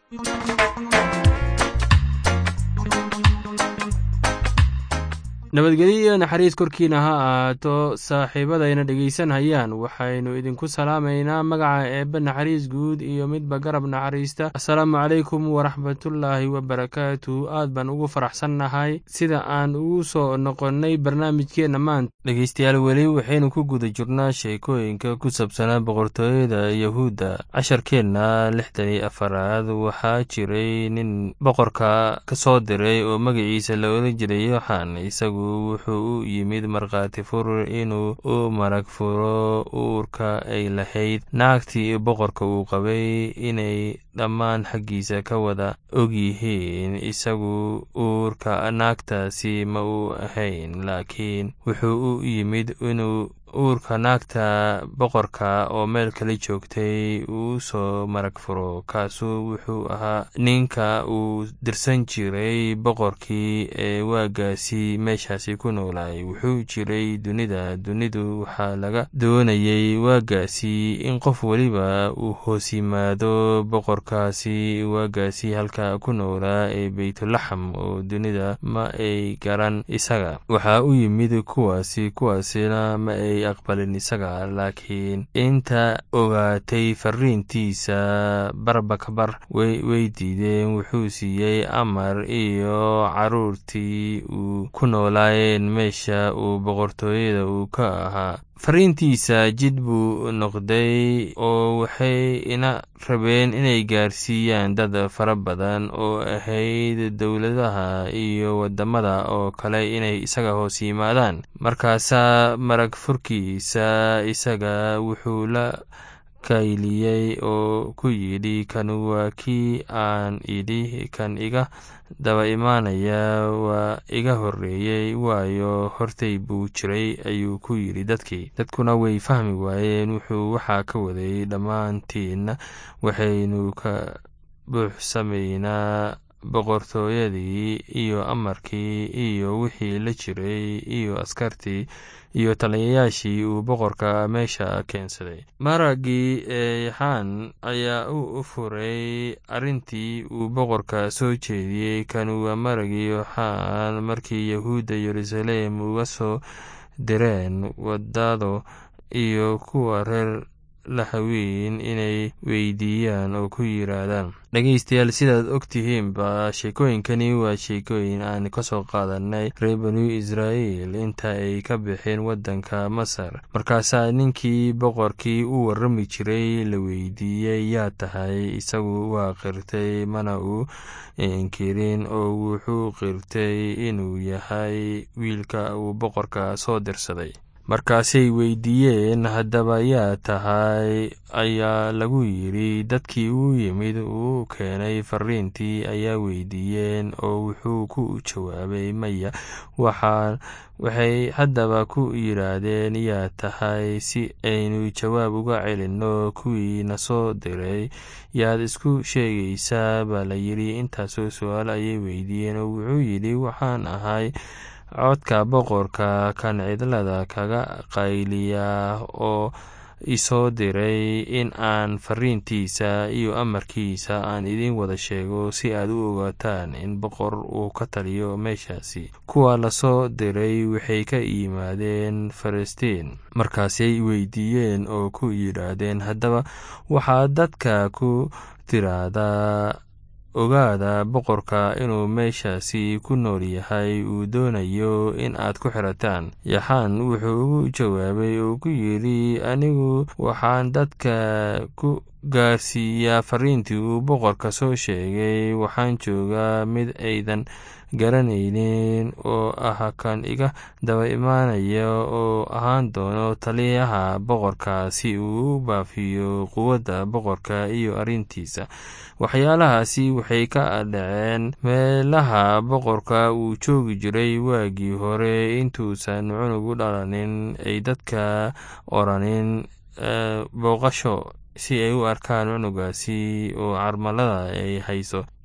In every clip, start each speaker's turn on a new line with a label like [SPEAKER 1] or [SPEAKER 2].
[SPEAKER 1] nabadgelyo naxariis korkiina ha ahaato saaxiibadayna dhegaysanayaan waxaynu idinku salaamaynaa magaca eebbe naxariis guud iyo midba garab naxariista. assalaamu calaykum waraxmatullaahi wabarakaatu. aad baan ugu faraxsannahay sida aan ugu soo noqonnay barnaamijkeenna maanta. dhegaystayaal weli waxaynu ku guda jirnaa sheekooyinka ku saabsanaa boqortooyada yahuudda. casharkeenna 64aad waxaa jiray nin boqorka ka soo diray oo magaciisa la odhan jiray yoxan. isagu wuxuu u yimid markhaati fur inuu u marag furo uurka ay lahayd naagtii boqorka uu qabay inay dhammaan xaggiisa ka wada og yihiin. isagu uurka naagtaasi ma uu ahayn, laakiin wuxuu u yimid inuu uurka naagta boqorka oo meel kale joogtay uu soo marag furo. kaasu wuxuu ahaa ninka uu dirsan jiray boqorkii ee waagaasi meeshaasi ku noolaay. wuxuu jiray dunidu waxaa laga doonayay waagaasi in qof weliba uu hoos yimaado boqorkaasi waagaasi halka ku noolaa ee baytulaxam, oo dunida ma ay garan isaga. waxaa u yimid kuwaasina ma ay aqbalin isaga, laakiin inta ogaatay fariintiisa barbakbar way diideen. wuxuu siiyey amar iyo caruurtii uu ku noolaayeen meesha uu boqortooyada uu ka ahaa. fariintiisa jid buu noqday oo waxay ina rabeen inay gaarsiiyaan dad fara badan oo ahayd dowladaha iyo wadamada oo kale inay isaga hoos yimaadaan. markaasaa marag furkiisa isaga wuxuu la kayliyey oo ku yidhi, kan waa kii aan idhi kan iga daba imaanaya waa iga horreeyey, waayo hortay buu jiray ayuu ku yidhi dadkuna way fahmi waayeen wuxuu waxaa ka waday. dhammaantiinna waxaynu ka buuxsamaynaa boqortooyadii iyo amarkii iyo wixii la jiray iyo askartii iyo taliyayaashii uu boqorka meesha keensaday. maraggii yoxan ayaa u furay arrintii uu boqorka soo jeediyey. kan waa maraggii yoxan markii yahuudda yeruusaalem uga soo direen wadado iyo kuwa reer lahawiin inay weydiiyaan oo ku yiraahdaan. dhegaystayaal sidaad og tihiinba sheekooyinkani waa sheekooyin aan ka soo qaadanay reer banu israa'iil inta ay ka bixeen waddanka masar. markaasaa ninkii boqorkii u warrami jiray la weydiiyey, yaa tahay? isagu waa qirtay, mana uu inkirin, oo wuxuu qirtay inuu yahay wiilka uu boqorka soo dirsaday. markaasay weydiiyeen, haddaba yaa tahay? ayaa lagu yidhi, dadkii uu yimid uu keenay fariintii ayaa weydiiyeen, oo wuxuu ku jawaabay, maya. waxay haddaba ku yidhaahdeen, yaa tahay? si aynu jawaab uga celinno kuwii na soo diray. yaad isku sheegaysaa baa la yidhi. intaasoo su-aal ayay weydiiyeen, oo wuxuu yidhi, waxaan ahay codka boqorka kan cidlada kaga qayliya oo isoo diray in aan fariintiisa iyo amarkiisa aan idin wada sheego, si aad u ogaataan in boqor uu ka taliyo meeshaasi. kuwa la soo diray waxay ka yimaadeen falastiin. markaasay weydiiyeen oo ku yidhaahdeen, haddaba waxaad dadka ku tiraahdaa, ogaada boqorka inuu meeshaasi ku nool yahay, uu doonayo in aad ku xirataan. yoxan wuxuu ugu jawaabay oo ku yidhi, anigu waxaan dadka ku gaarsiiyaa fariintii uu boqorka soo sheegay. waxaan joogaa mid aydan garanaynin oo ah kan iga daba imaanaya oo ahaan doono taliyaha boqorka, si uu u baafiyo quwadda boqorka iyo arrintiisa. waxyaalahaasi waxay ka dhaceen meelaha boqorka uu joogi jiray waagii hore intuusan cunug u dhalanin. ay dadka oranin booqasho si ay u arkaan cunugaasi oo carmalada ay hayso.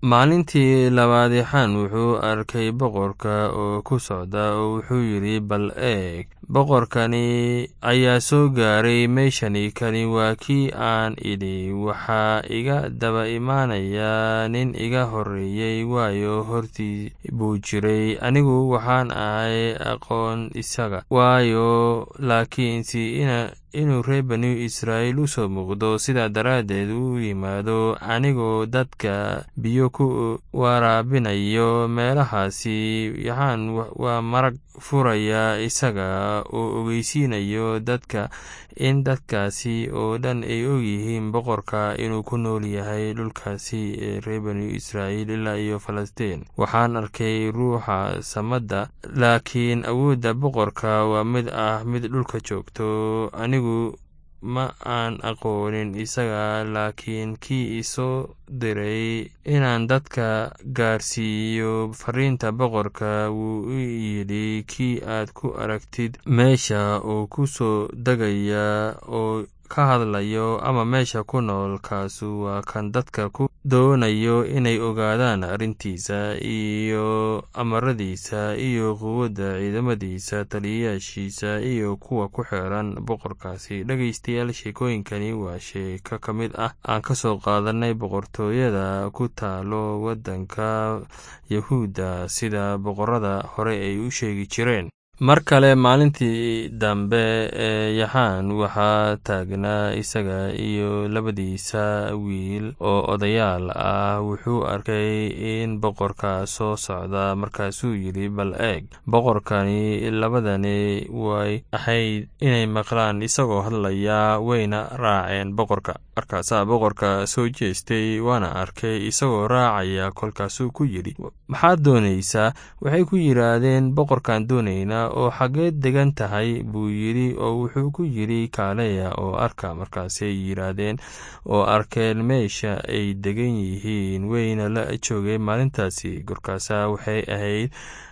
[SPEAKER 1] maalintii labaad yaxaan wuxuu arkay boqorka oo ku socda oo wuxuu yidhi bal eeg boqorkani ayaa soo gaaray meeshani kani waa kii aan idhi waxaa iga daba imaanaya nin iga horreeyey waayo hortii buu jiray anigu waxaan ahay aqoon isaga waayo laakiinse inuu reer banu israa'iil u soo muuqdo sidaa daraaddeed u yimaado anigoo dadka biyo ku waraabinayo meelahaasi yaxaan waa marag furaya isaga oo ogeysiinayo dadka in dadkaasi oo dhan ay ogyihiin boqorka inuu ku nool yahay dhulkaasi ee reer banu israa'iil ilaa iyo falastiin waxaan arkay ruuxa samadda laakiin awoodda boqorka waa mid dhulka joogto anigu ma aan aqoonin isaga laakiin kii isoo diray inaan dadka gaarsiiyo fariinta boqorka wuu u yidhi kii aad ku aragtid meesha oo ku soo degaya oo ka hadlayo ama meesha ku nool kaasu waa kan dadka ku doonayo inay ogaadaan arrintiisa iyo amaradiisa iyo quwadda ciidamadiisa taliyayaashiisa iyo kuwa ku xeeran boqorkaasi dhegaystayaal sheekooyinkani waa sheeko ka mid ah aan ka soo qaadanay boqortooyada ku taalo waddanka yahuudda sida boqorada hore ay u sheegi jireen mar kale maalintii dambe ee yaxaan waxaa taagnaa isaga iyo labadiisa wiil oo odayaal ah wuxuu arkay in boqorka soo socda markaasuu yidhi bal eeg boqorkani labadani way ahayd inay maqlaan isagoo hadlaya wayna raaceen boqorka markaasaa boqorka soo jeestay waana arkay isagoo raacaya kolkaasuu ku yidhi maxaad doonaysaa waxay ku yidhaahdeen boqorkaan doonaynaa oo xageed degan tahay buu yidhi oo wuxuu ku yidhi kaaleya oo arka markaasay yidhaahdeen oo arkeen meesha ay degan yihiin wayna la joogeen maalintaasi korkaasaa waxay ahayd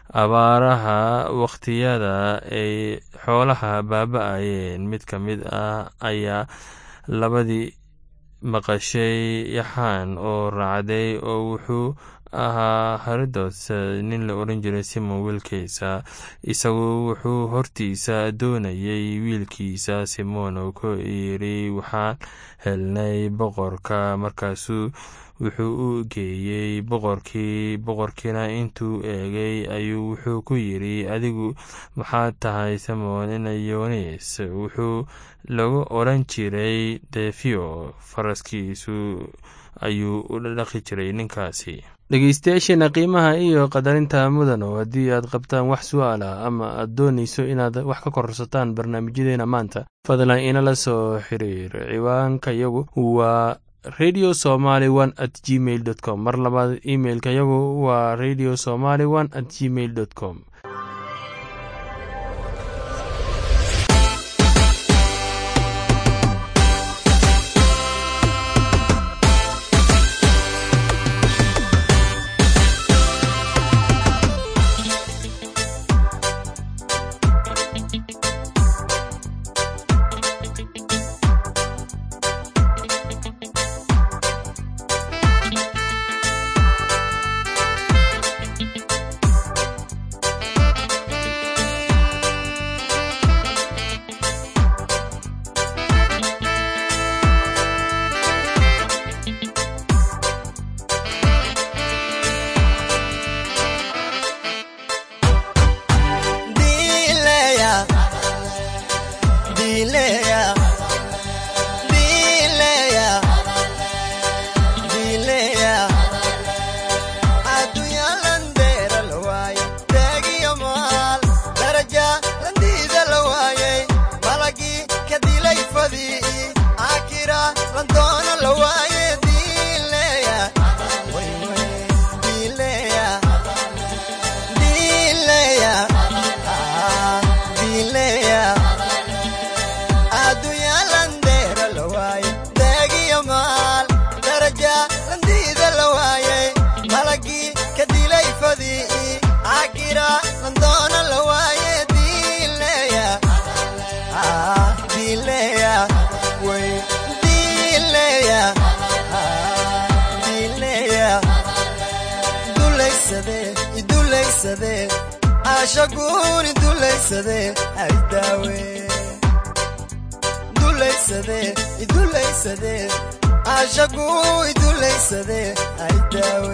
[SPEAKER 1] abaaraha wakhtiyada ay xoolaha baaba'ayeen mid ka mid ah ayaa labadii maqashay yaxaan oo raacday oo wuxuu ahaa haridos nin la odhan jiray simon wiilkiisa isagu wuxuu hortiisa doonayay wiilkiisa simon oo ku yidhi waxaan helnay boqorka markaasuu wuxuu u geeyey boqorkiina intuu eegay ayuu wuxuu ku yidhi adigu maxaad tahay simon inayonis wuxuu lagu odhan jiray defio faraskiisu ayuu u dhaqi jiray ninkaasi dhegeystayaasheena qiimaha iyo qadarinta mudano haddii aad qabtaan wax su-aal ah ama aad doonayso inaad wax ka korsataan barnaamijyadeena maanta fadlan inala soo xiriir ciwaanka yagu waa radio somaly 1@gmail.com mar labaad imailka yagu waa radio somaly 1@gmail.com
[SPEAKER 2] dulaysadee ashaguuni dulaysadee ay daawe dulaysadee idulaysadee ashaguu idulaysadee ay daawe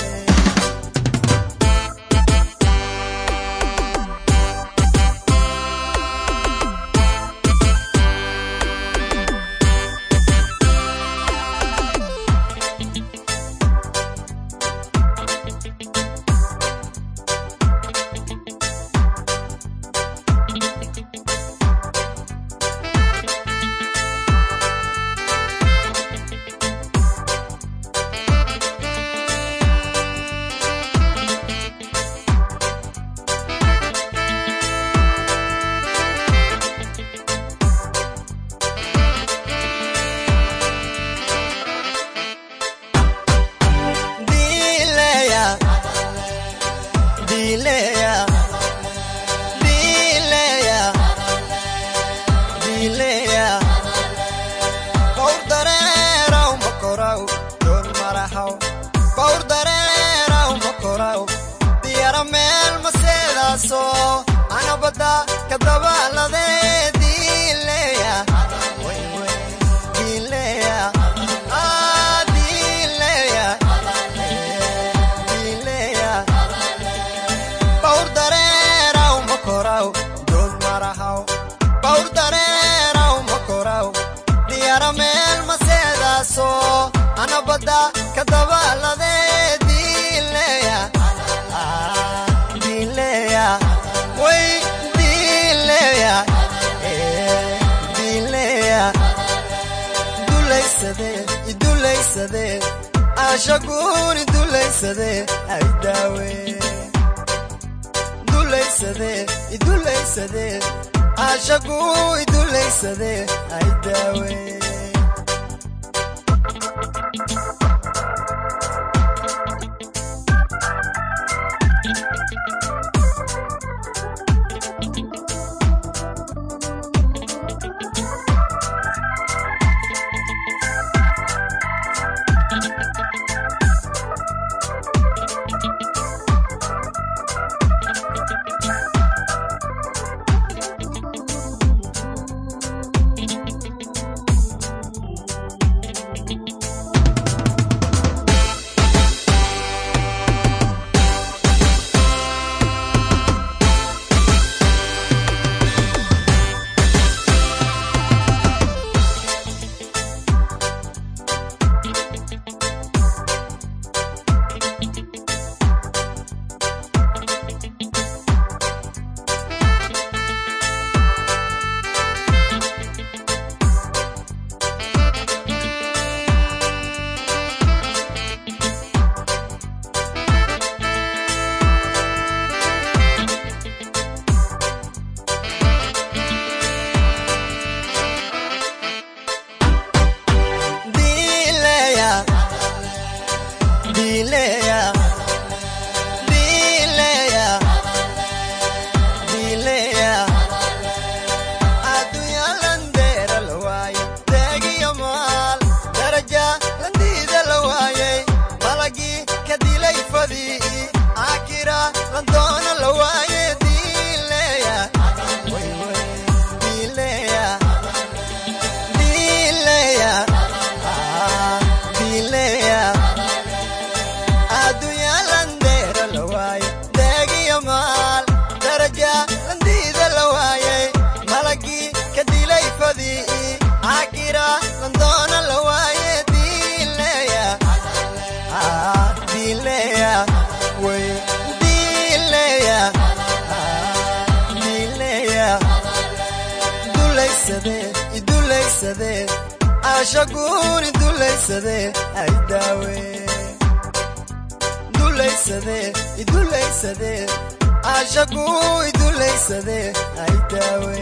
[SPEAKER 2] ashaguuni dulaysadee ay daawe dulaysadee idulaysadee ashaguu idulaysadee ay daawe ashaguuni dulaysadee ay daawe dulaysadee idulaysadee ashaguu idulaysadee ay daawe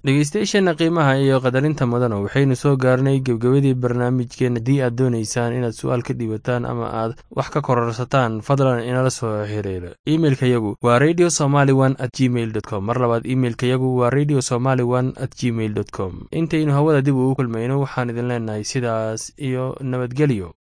[SPEAKER 1] dhegeystayaasheena qiimaha iyo qadarinta mudana waxaynu soo gaarnay gebgabadii barnaamijkeena. haddii aad doonaysaan inaad su-aal ka dhiibataan ama aad wax ka kororsataan fadlan inala soo xiriira. imeilka yagu waa radiosomali1@gmail.com. mar labaad imeilka yagu waa radiosomali1@gmail.com. intaynu hawada dib ugu kulmayno waxaan idin leenahay sidaas iyo nabadgelyo.